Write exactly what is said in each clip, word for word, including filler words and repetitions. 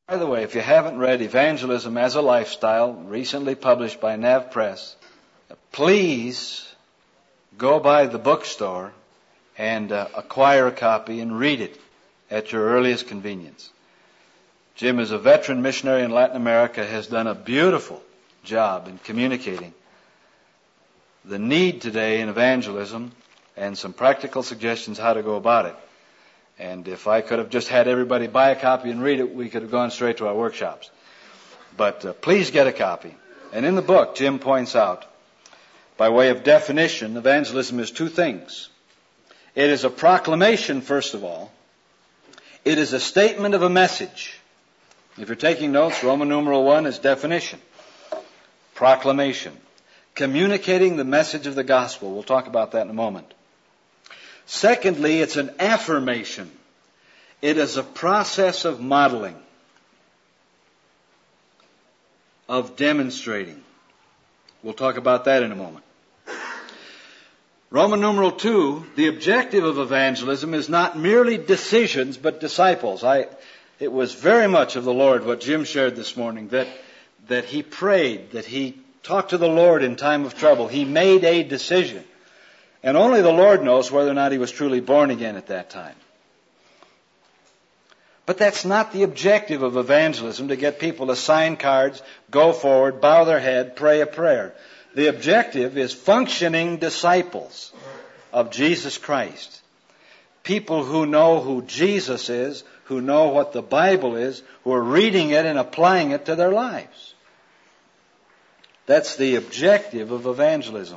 By the way, if you haven't read Evangelism as a Lifestyle, recently published by Nav Press, please go by the bookstore and uh, acquire a copy and read it at your earliest convenience. Jim, as a veteran missionary in Latin America, has done a beautiful job in communicating the need today in evangelism and some practical suggestions how to go about it. And if I could have just had everybody buy a copy and read it, we could have gone straight to our workshops. But uh, please get a copy. And in the book, Jim points out, by way of definition, evangelism is two things. It is a proclamation, first of all. It is a statement of a message. If you're taking notes, Roman numeral one is definition. Proclamation. Communicating the message of the gospel. We'll talk about that in a moment. Secondly, it's an affirmation. It is a process of modeling, of demonstrating. We'll talk about that in a moment. Roman numeral two, the objective of evangelism is not merely decisions, but disciples. I, it was very much of the Lord what Jim shared this morning, that, that he prayed, that he talked to the Lord in time of trouble. He made a decision. And only the Lord knows whether or not he was truly born again at that time. But that's not the objective of evangelism, to get people to sign cards, go forward, bow their head, pray a prayer. The objective is functioning disciples of Jesus Christ. People who know who Jesus is, who know what the Bible is, who are reading it and applying it to their lives. That's the objective of evangelism.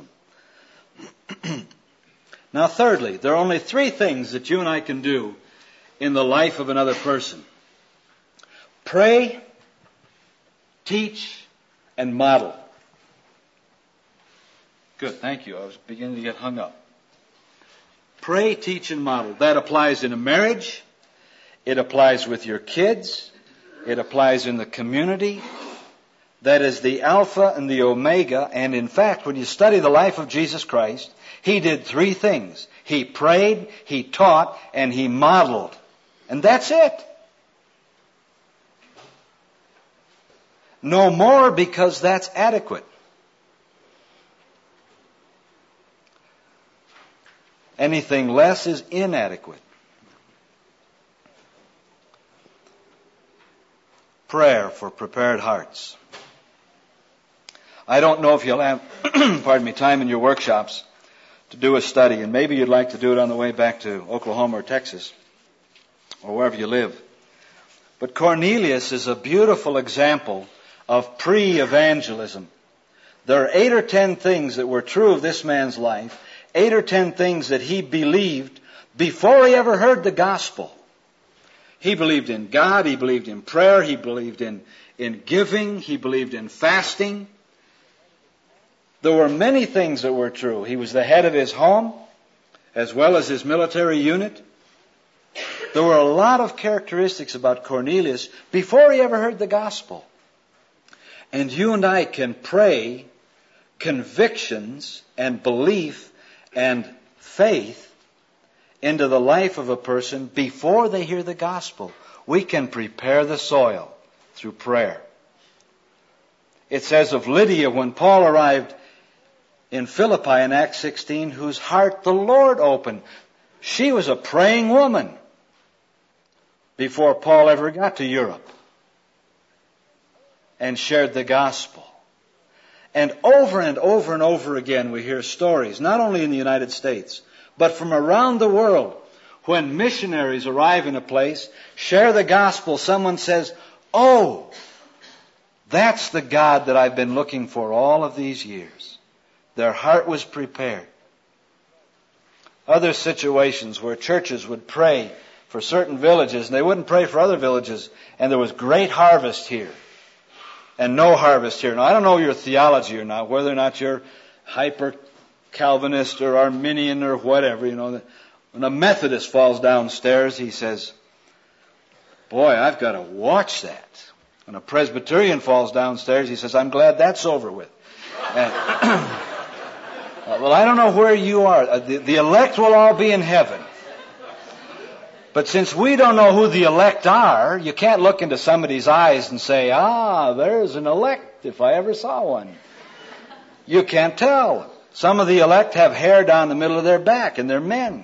Now, thirdly, there are only three things that you and I can do in the life of another person. Pray, teach, and model. Good, thank you. I was beginning to get hung up. Pray, teach, and model. That applies in a marriage. It applies with your kids. It applies in the community. That is the Alpha and the Omega. And in fact, when you study the life of Jesus Christ, he did three things. He prayed, he taught, and he modeled. And that's it. No more, because that's adequate. Anything less is inadequate. Prayer for prepared hearts. I don't know if you'll have, pardon me, time in your workshops to do a study, and maybe you'd like to do it on the way back to Oklahoma or Texas, or wherever you live. But Cornelius is a beautiful example of pre-evangelism. There are eight or ten things that were true of this man's life, eight or ten things that he believed before he ever heard the gospel. He believed in God, he believed in prayer, he believed in, in giving, he believed in fasting. There were many things that were true. He was the head of his home, as well as his military unit. There were a lot of characteristics about Cornelius before he ever heard the gospel. And you and I can pray convictions and belief and faith into the life of a person before they hear the gospel. We can prepare the soil through prayer. It says of Lydia, when Paul arrived in Philippi in Acts sixteen, whose heart the Lord opened. She was a praying woman before Paul ever got to Europe and shared the gospel. And over and over and over again we hear stories, not only in the United States, but from around the world. When missionaries arrive in a place, share the gospel, someone says, "Oh, that's the God that I've been looking for all of these years." Their heart was prepared. Other situations where churches would pray for certain villages, and they wouldn't pray for other villages, and there was great harvest here and no harvest here. Now, I don't know your theology or not, whether or not you're hyper-Calvinist or Arminian or whatever. You know, when a Methodist falls downstairs, he says, "Boy, I've got to watch that." When a Presbyterian falls downstairs, he says, "I'm glad that's over with." And well, I don't know where you are. The, the elect will all be in heaven. But since we don't know who the elect are, you can't look into somebody's eyes and say, ah, there's an elect if I ever saw one. You can't tell. Some of the elect have hair down the middle of their back, and they're men.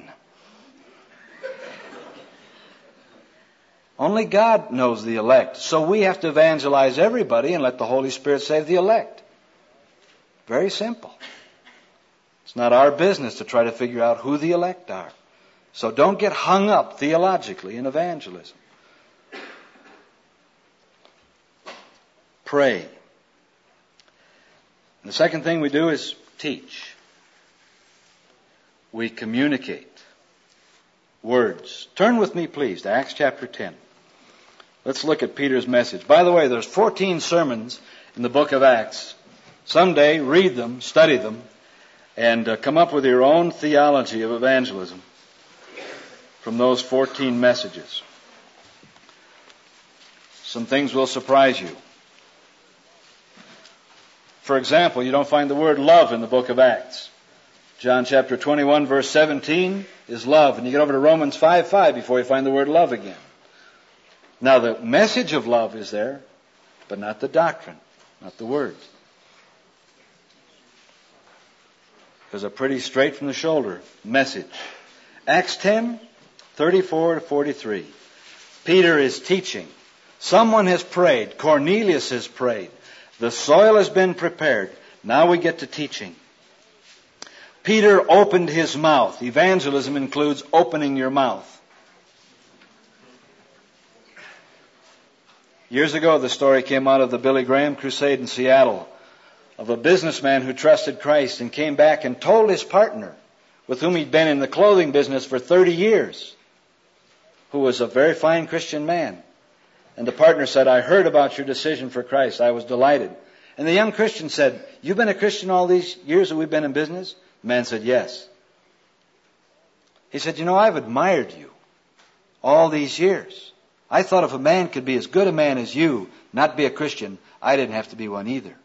Only God knows the elect. So we have to evangelize everybody and let the Holy Spirit save the elect. Very simple. It's not our business to try to figure out who the elect are. So don't get hung up theologically in evangelism. Pray. And the second thing we do is teach. We communicate. Words. Turn with me, please, to Acts chapter ten. Let's look at Peter's message. By the way, there's fourteen sermons in the book of Acts. Someday, read them, study them, and uh, come up with your own theology of evangelism from those fourteen messages. Some things will surprise you. For example, you don't find the word love in the book of Acts. John chapter twenty-one, verse seventeen is love. And you get over to Romans five five before you find the word love again. Now, the message of love is there, but not the doctrine, not the words. There's a pretty straight from the shoulder message. Acts ten, thirty-four to forty-three. Peter is teaching. Someone has prayed. Cornelius has prayed. The soil has been prepared. Now we get to teaching. Peter opened his mouth. Evangelism includes opening your mouth. Years ago, the story came out of the Billy Graham crusade in Seattle of a businessman who trusted Christ and came back and told his partner, with whom he'd been in the clothing business for thirty years, who was a very fine Christian man. And the partner said, I heard about your decision for Christ. I was delighted. And the young Christian said, you've been a Christian all these years that we've been in business? The man said, yes. He said, you know, I've admired you all these years. I thought if a man could be as good a man as you, not be a Christian, I didn't have to be one either.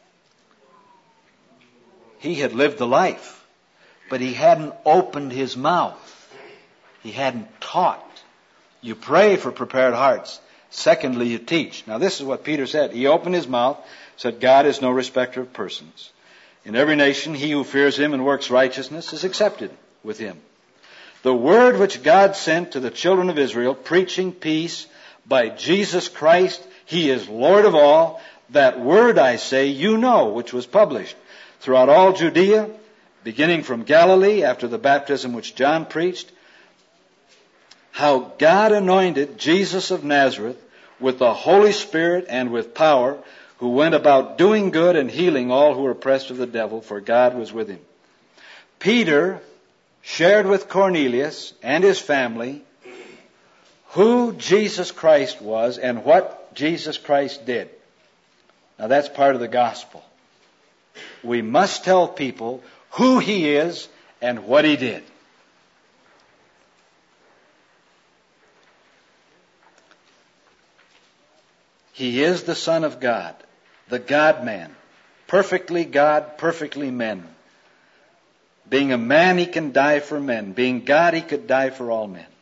He had lived the life, but he hadn't opened his mouth. He hadn't taught. You pray for prepared hearts. Secondly, you teach. Now, this is what Peter said. He opened his mouth, said, God is no respecter of persons. In every nation, he who fears him and works righteousness is accepted with him. The word which God sent to the children of Israel, preaching peace by Jesus Christ, he is Lord of all. That word, I say, you know, which was published throughout all Judea, beginning from Galilee after the baptism which John preached, how God anointed Jesus of Nazareth with the Holy Spirit and with power, who went about doing good and healing all who were oppressed of the devil, for God was with him. Peter shared with Cornelius and his family who Jesus Christ was and what Jesus Christ did. Now that's part of the gospel. We must tell people who he is and what he did. He is the Son of God, the God-man, perfectly God, perfectly men. Being a man, he can die for men. Being God, he could die for all men.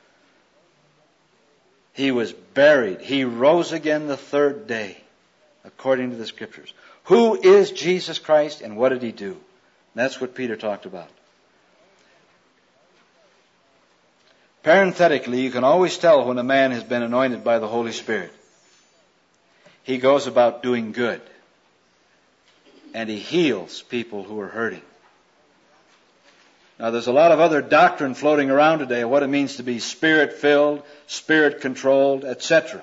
He was buried. He rose again the third day, according to the Scriptures. Who is Jesus Christ and what did he do? That's what Peter talked about. Parenthetically, you can always tell when a man has been anointed by the Holy Spirit. He goes about doing good. And he heals people who are hurting. Now, there's a lot of other doctrine floating around today of what it means to be Spirit-filled, Spirit-controlled, et cetera.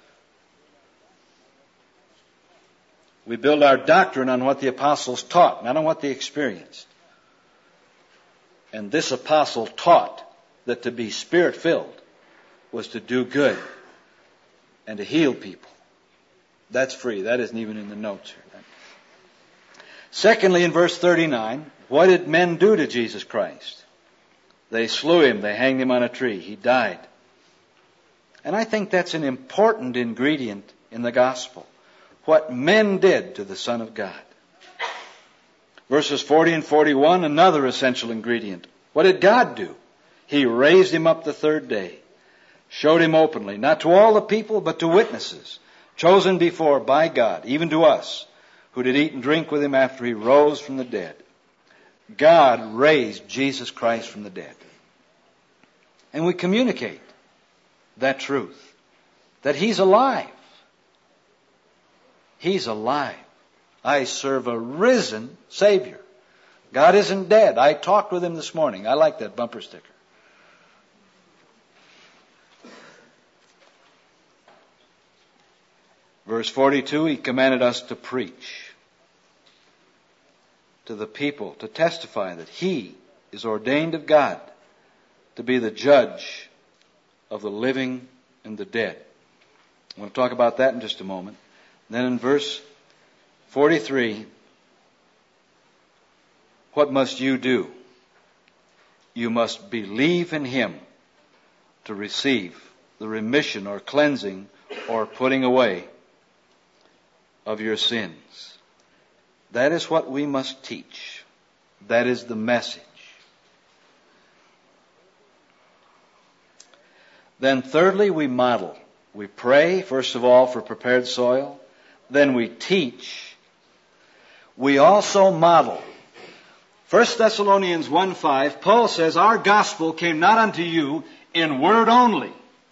We build our doctrine on what the apostles taught, not on what they experienced. And this apostle taught that to be Spirit-filled was to do good and to heal people. That's free. That isn't even in the notes here. Secondly, in verse thirty-nine, what did men do to Jesus Christ? They slew him. They hanged him on a tree. He died. And I think that's an important ingredient in the gospel. What men did to the Son of God. Verses forty and forty-one, another essential ingredient. What did God do? He raised him up the third day. showed him openly, not to all the people, but to witnesses, chosen before by God, even to us, who did eat and drink with him after he rose from the dead. God raised Jesus Christ from the dead. And we communicate that truth, that he's alive. He's alive. I serve a risen Savior. God isn't dead. I talked with him this morning. I like that bumper sticker. Verse forty-two, he commanded us to preach to the people, to testify that he is ordained of God to be the judge of the living and the dead. I want to talk about that in just a moment. Then in verse forty-three, what must you do? You must believe in him to receive the remission or cleansing or putting away of your sins. That is what we must teach. That is the message. Then thirdly, we model. We pray, first of all, for prepared soil. Then we teach. We also model. First Thessalonians one five, Paul says, our gospel came not unto you in word only.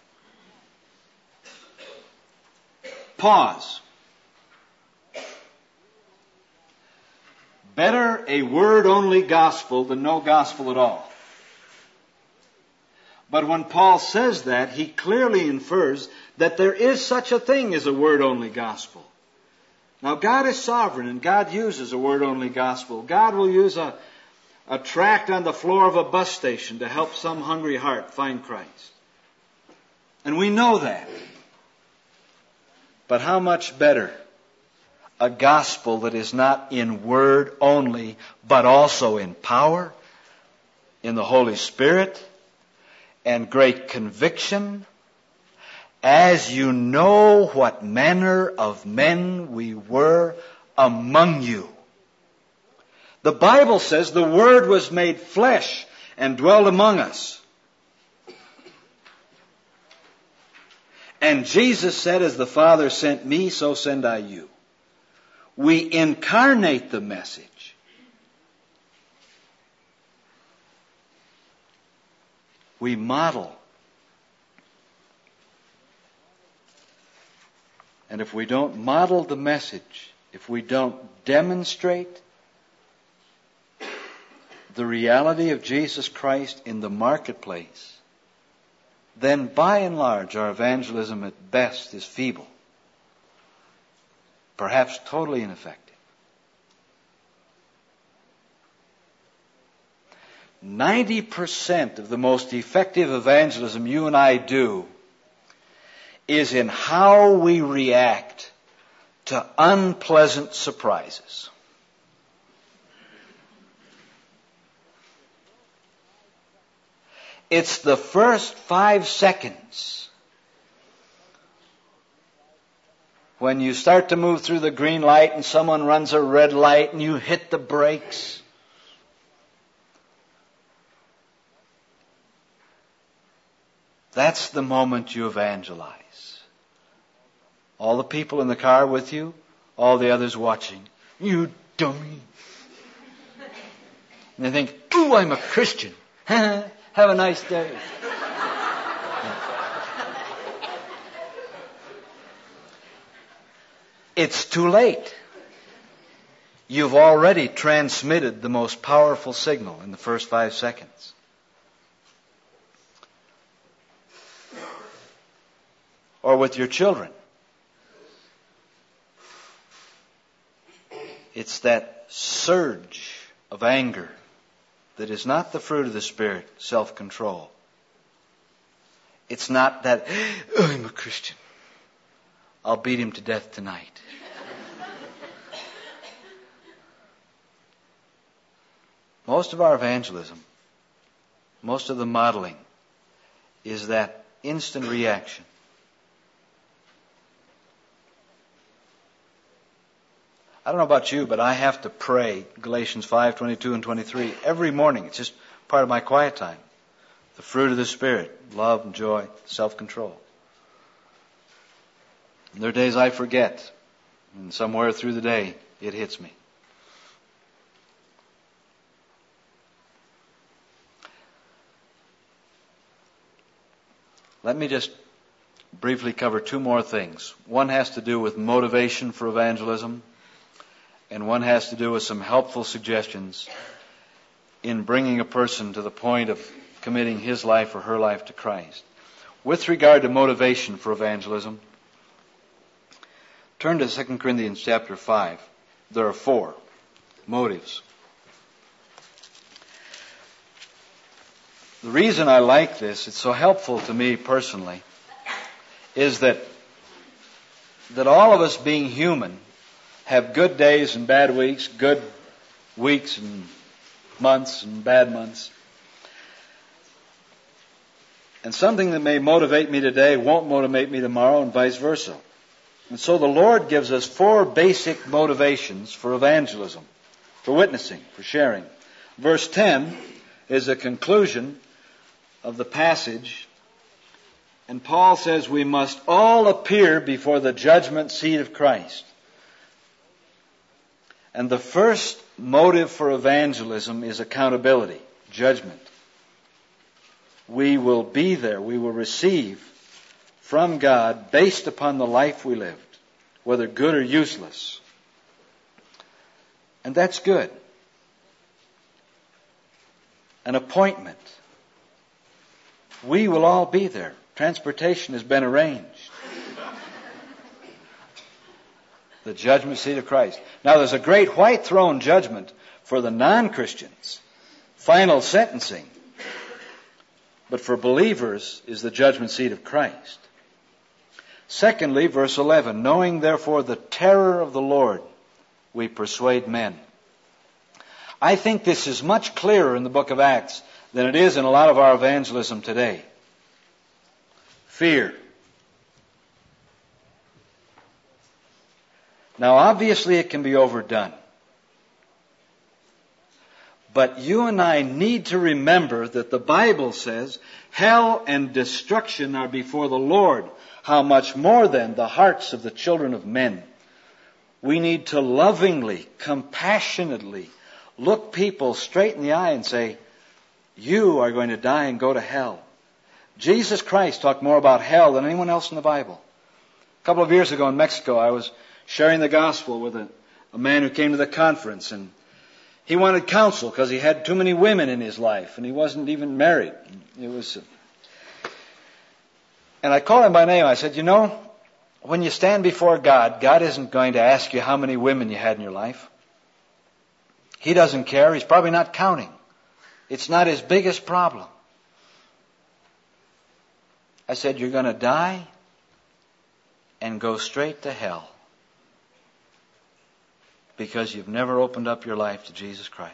Pause. Better a word-only gospel than no gospel at all. But when Paul says that, he clearly infers that there is such a thing as a word-only gospel. Now, God is sovereign, and God uses a word-only gospel. God will use a, a tract on the floor of a bus station to help some hungry heart find Christ. And we know that. But how much better a gospel that is not in word only, but also in power, in the Holy Spirit, and great conviction, as you know what manner of men we were among you. The Bible says the Word was made flesh and dwelt among us. And Jesus said, as the Father sent me, so send I you. We incarnate the message. We model. And if we don't model the message, if we don't demonstrate the reality of Jesus Christ in the marketplace, then by and large our evangelism at best is feeble. Perhaps totally ineffective. Ninety percent of the most effective evangelism you and I do is in how we react to unpleasant surprises. It's the first five seconds when you start to move through the green light and someone runs a red light and you hit the brakes. That's the moment you evangelize. All the people in the car with you, all the others watching. You dummy. And they think, ooh, I'm a Christian. Have a nice day. It's too late. You've already transmitted the most powerful signal in the first five seconds. Or with your children. It's that surge of anger that is not the fruit of the Spirit, self-control. It's not that, oh, I'm a Christian. I'll beat him to death tonight. Most of our evangelism, most of the modeling, is that instant reaction. I don't know about you, but I have to pray Galatians five, twenty-two and twenty-three every morning. It's just part of my quiet time. The fruit of the Spirit, love and joy, self-control. And there are days I forget, and somewhere through the day it hits me. Let me just briefly cover two more things. One has to do with motivation for evangelism, and one has to do with some helpful suggestions in bringing a person to the point of committing his life or her life to Christ. With regard to motivation for evangelism, turn to Second Corinthians chapter five. There are four motives. The reason I like this, it's so helpful to me personally, is that that all of us being human have good days and bad weeks, good weeks and months and bad months. And something that may motivate me today won't motivate me tomorrow, and vice versa. And so the Lord gives us four basic motivations for evangelism, for witnessing, for sharing. Verse ten is a conclusion of the passage, and Paul says we must all appear before the judgment seat of Christ. And the first motive for evangelism is accountability, judgment. We will be there, we will receive from God based upon the life we lived, whether good or useless. And that's good. An appointment. We will all be there. Transportation has been arranged. The judgment seat of Christ. Now there's a great white throne judgment for the non-Christians. Final sentencing. But for believers is the judgment seat of Christ. Secondly, verse eleven, knowing therefore the terror of the Lord, we persuade men. I think this is much clearer in the book of Acts than it is in a lot of our evangelism today. Fear. Now obviously it can be overdone. But you and I need to remember that the Bible says hell and destruction are before the Lord. How much more then the hearts of the children of men. We need to lovingly, compassionately look people straight in the eye and say, you are going to die and go to hell. Jesus Christ talked more about hell than anyone else in the Bible. A couple of years ago in Mexico, I was sharing the gospel with a, a man who came to the conference, and he wanted counsel because he had too many women in his life, and he wasn't even married. It was, and I called him by name. I said, you know, when you stand before God, God isn't going to ask you how many women you had in your life. He doesn't care. He's probably not counting. It's not his biggest problem. I said, you're going to die and go straight to hell because you've never opened up your life to Jesus Christ.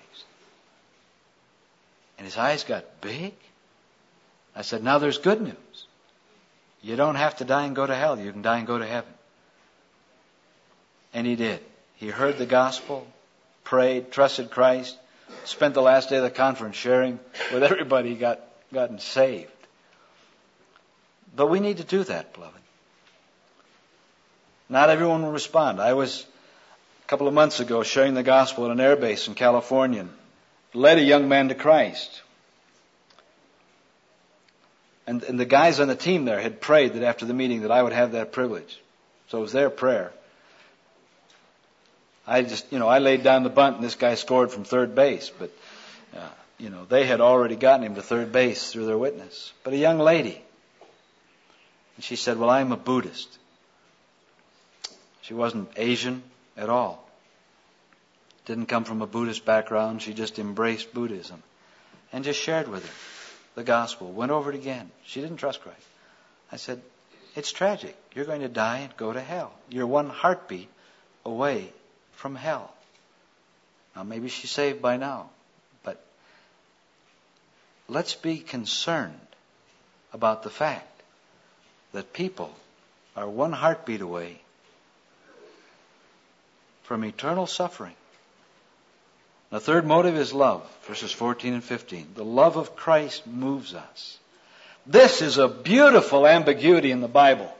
And his eyes got big. I said, now there's good news. You don't have to die and go to hell. You can die and go to heaven. And he did. He heard the gospel, prayed, trusted Christ, spent the last day of the conference sharing with everybody he got gotten saved. But we need to do that, beloved. Not everyone will respond. I was a couple of months ago sharing the gospel at an air base in California and led a young man to Christ. And, and the guys on the team there had prayed that after the meeting that I would have that privilege. So it was their prayer. I just, you know, I laid down the bunt and this guy scored from third base. But, uh, you know, they had already gotten him to third base through their witness. But a young lady, and she said, well, I'm a Buddhist. She wasn't Asian at all. Didn't come from a Buddhist background. She just embraced Buddhism and just shared with her the gospel. Went over it again. She didn't trust Christ. I said, it's tragic. You're going to die and go to hell. You're one heartbeat away from hell. Now maybe she's saved by now, but let's be concerned about the fact that people are one heartbeat away from eternal suffering. The third motive is love, verses fourteen and fifteen. The love of Christ moves us. This is a beautiful ambiguity in the Bible.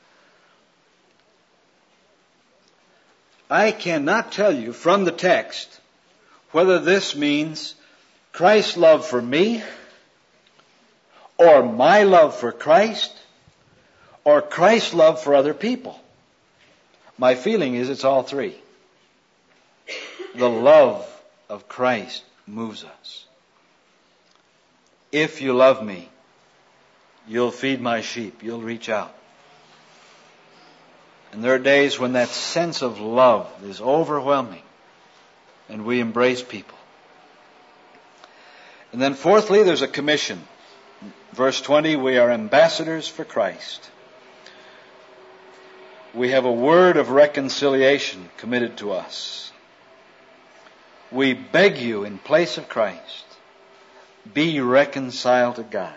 I cannot tell you from the text whether this means Christ's love for me, or my love for Christ, or Christ's love for other people. My feeling is it's all three. The love of Christ moves us. If you love me, you'll feed my sheep. You'll reach out. And there are days when that sense of love is overwhelming and we embrace people. And then fourthly, there's a commission. Verse twenty, we are ambassadors for Christ. We have a word of reconciliation committed to us. We beg you in place of Christ, be reconciled to God.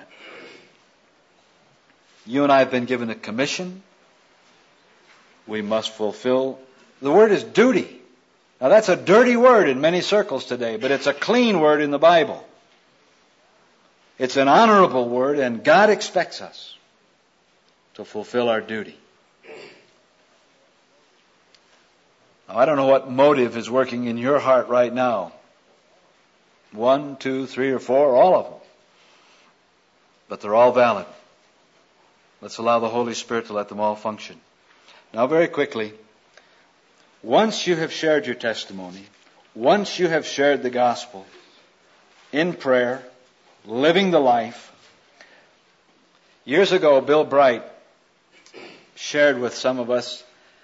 You and I have been given a commission. We must fulfill. The word is duty. Now that's a dirty word in many circles today, but it's a clean word in the Bible. It's an honorable word, and God expects us to fulfill our duty. Now, I don't know what motive is working in your heart right now. One, two, three, or four, or all of them. But they're all valid. Let's allow the Holy Spirit to let them all function. Now, very quickly, once you have shared your testimony, once you have shared the gospel in prayer, living the life. Years ago, Bill Bright shared with some of us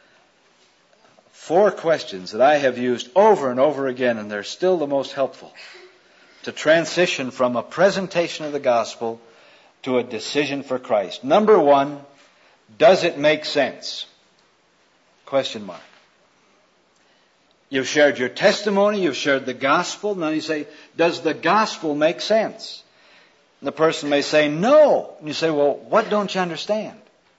four questions that I have used over and over again, and they're still the most helpful to transition from a presentation of the gospel to a decision for Christ. Number one, does it make sense? Question mark. You've shared your testimony, you've shared the gospel, now you say, does the gospel make sense? And the person may say, no. And you say, well, what don't you understand?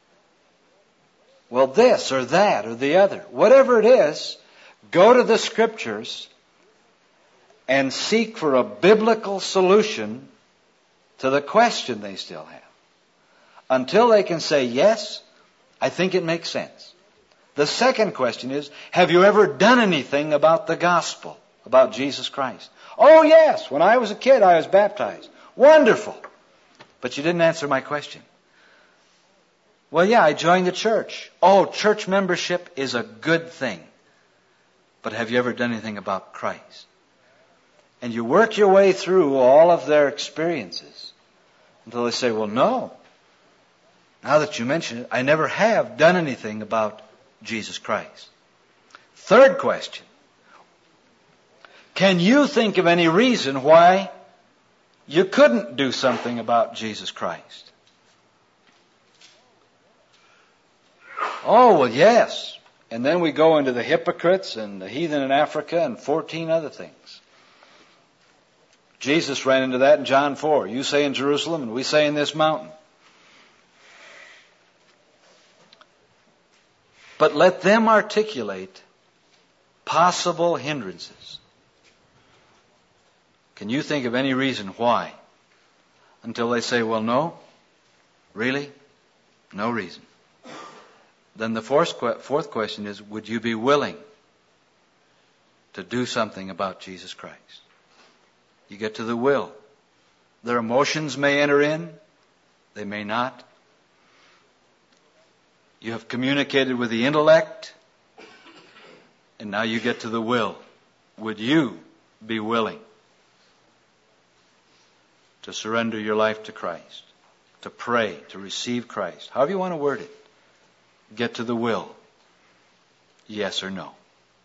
Well, this or that or the other. Whatever it is, go to the Scriptures and seek for a biblical solution to the question they still have. Until they can say, yes, I think it makes sense. The second question is, have you ever done anything about the gospel, about Jesus Christ? Oh, yes, when I was a kid, I was baptized. Wonderful. But you didn't answer my question. Well, yeah, I joined the church. Oh, church membership is a good thing. But have you ever done anything about Christ? And you work your way through all of their experiences until they say, well, no. Now that you mention it, I never have done anything about Jesus Christ. Third question. Can you think of any reason why you couldn't do something about Jesus Christ? Oh, well, yes. And then we go into the hypocrites and the heathen in Africa and fourteen other things. Jesus ran into that in John four. You say in Jerusalem and we say in this mountain. But let them articulate possible hindrances. Can you think of any reason why? Until they say, well, no. Really? No reason. Then the fourth, fourth question is, would you be willing to do something about Jesus Christ? You get to the will. Their emotions may enter in. They may not. You have communicated with the intellect. And now you get to the will. Would you be willing to surrender your life to Christ? To pray, to receive Christ? However you want to word it. Get to the will. Yes or no.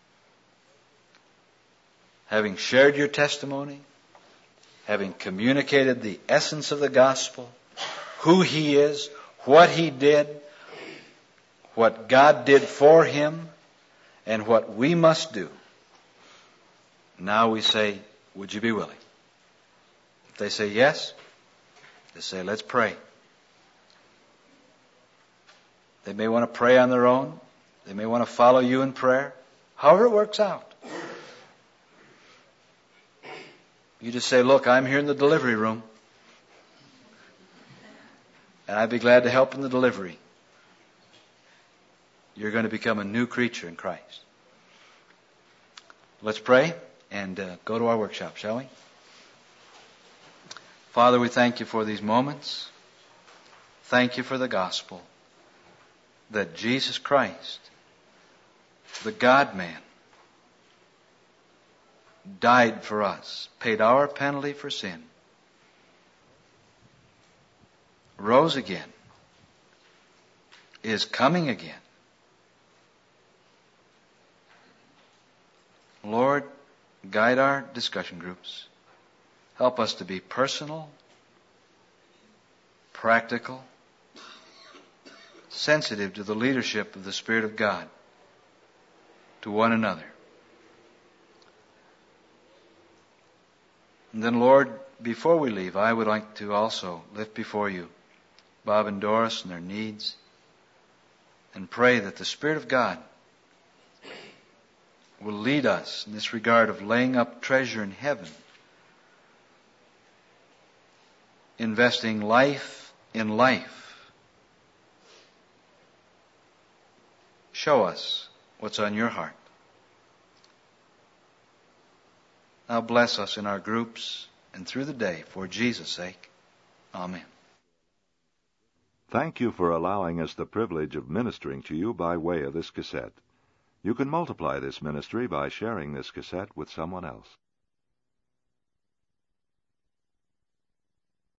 Having shared your testimony, having communicated the essence of the gospel, who He is, what He did, what God did for Him, and what we must do. Now we say, would you be willing? If they say yes, they say, let's pray. They may want to pray on their own. They may want to follow you in prayer. However it works out. You just say, look, I'm here in the delivery room, and I'd be glad to help in the delivery. You're going to become a new creature in Christ. Let's pray and uh, go to our workshop, shall we? Father, we thank you for these moments. Thank you for the gospel that Jesus Christ, the God-man, died for us, paid our penalty for sin, rose again, is coming again. Lord, guide our discussion groups. Help us to be personal, practical, sensitive to the leadership of the Spirit of God, to one another. And then, Lord, before we leave, I would like to also lift before you Bob and Doris and their needs, and pray that the Spirit of God will lead us in this regard of laying up treasure in heaven, investing life in life. Show us what's on your heart. Now bless us in our groups and through the day for Jesus' sake. Amen. Thank you for allowing us the privilege of ministering to you by way of this cassette. You can multiply this ministry by sharing this cassette with someone else.